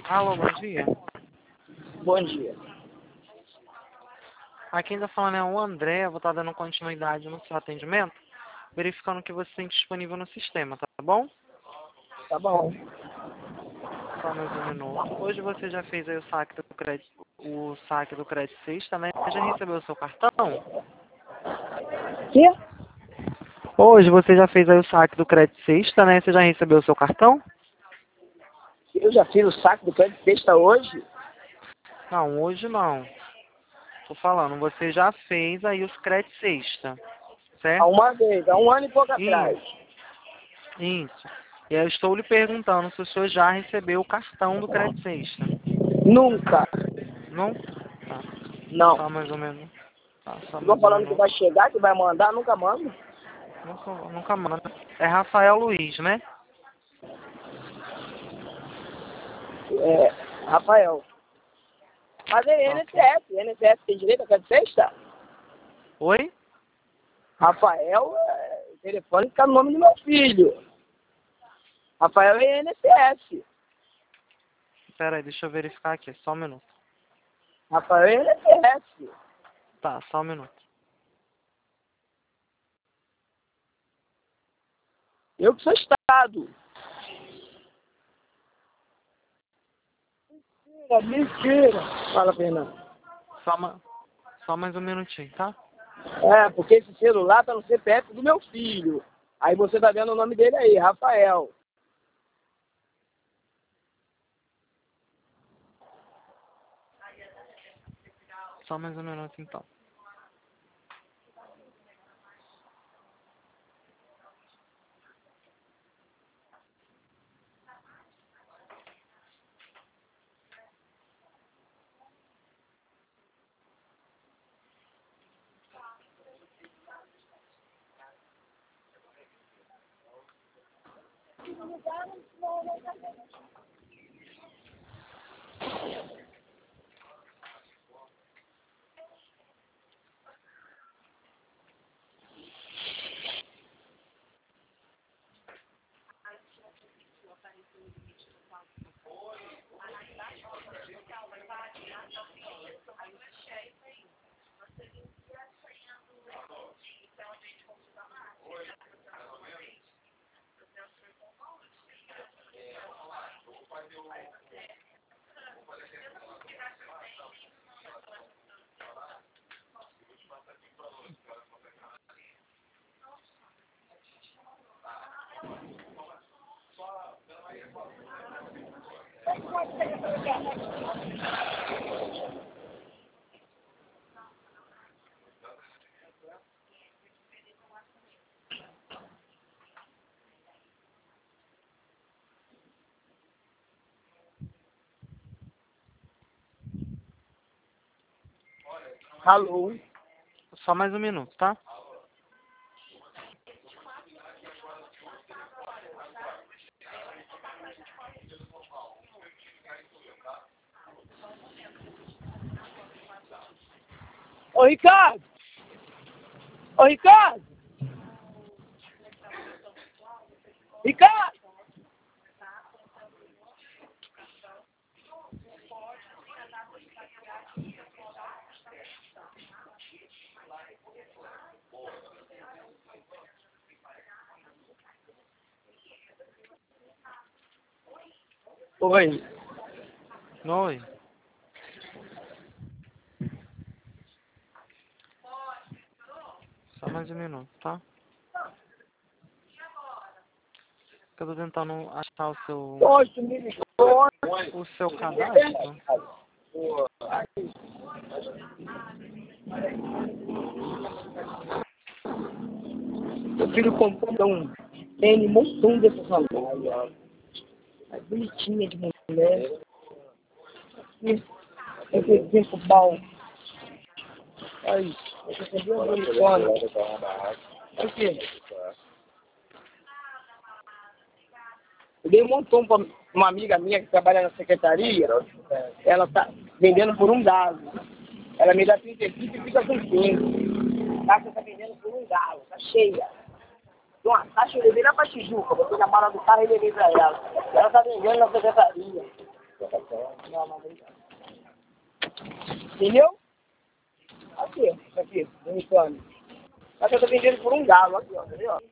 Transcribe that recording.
Alô, bom dia. Bom dia. Aqui ainda falando é o André, eu vou estar dando continuidade no seu atendimento, verificando que você tem disponível no sistema, tá bom? Tá bom. Só mais um minuto. Hoje você já fez aí o saque do crédito sexta, né? Já recebeu o seu cartão? Que? Hoje você já fez aí o saque do crédito sexta, né? Você já recebeu o seu cartão? Eu já fiz o saque do crédito sexta hoje? Não, hoje não. Tô falando, você já fez aí os créditos sexta, Há certo? uma vez, há um ano e pouco atrás. Isso. E eu estou lhe perguntando se o senhor já recebeu o cartão do crédito sexta. Nunca. Não? Tá. Não. Só mais ou menos. Tá, só Ficou mais um falando que minuto. vai chegar, que vai mandar, nunca manda. Nunca manda. É Rafael Luiz, né? É, Rafael. Mas é Ok. INSS. INSS tem direito a crédito sexta? Oi? Rafael, o telefone fica no nome do meu filho. Rafael é INSS. Pera aí, deixa eu verificar aqui. Só um minuto. Rafael é INSS. Tá, só um minuto. Eu que sou Estado. Mentira. Fala, Fernando. Só mais um minutinho, tá? É, porque esse celular tá no CPF do meu filho. Aí você tá vendo o nome dele aí, Rafael. Só mais um minuto, então. Alô? Só mais um minuto, tá? Ô, Ricardo! Ô, Ricardo! Ricardo! Oi. Oi. Só mais um minuto, tá? Eu tô tentando achar Hoje me ligou. o seu cadastro. Meu filho comprou um N montão dessa sandália. É bonitinha de mulher. É exemplo bom. Aí, eu recebi um unicórnio. Aqui. Eu dei um montão pra uma amiga minha que trabalha na secretaria. Ela tá vendendo por um galo. Ela me dá 35 e fica com 15. Tá, você tá vendendo por um galo, tá cheia. Então, a taxa eu levei lá pra Tijuca, botei na mala do carro e levei pra ela. Ela tá vendendo na secretaria. Entendeu? Aqui, do retorno. Só que eu tô vendendo por um galo aqui, ó. Entendeu?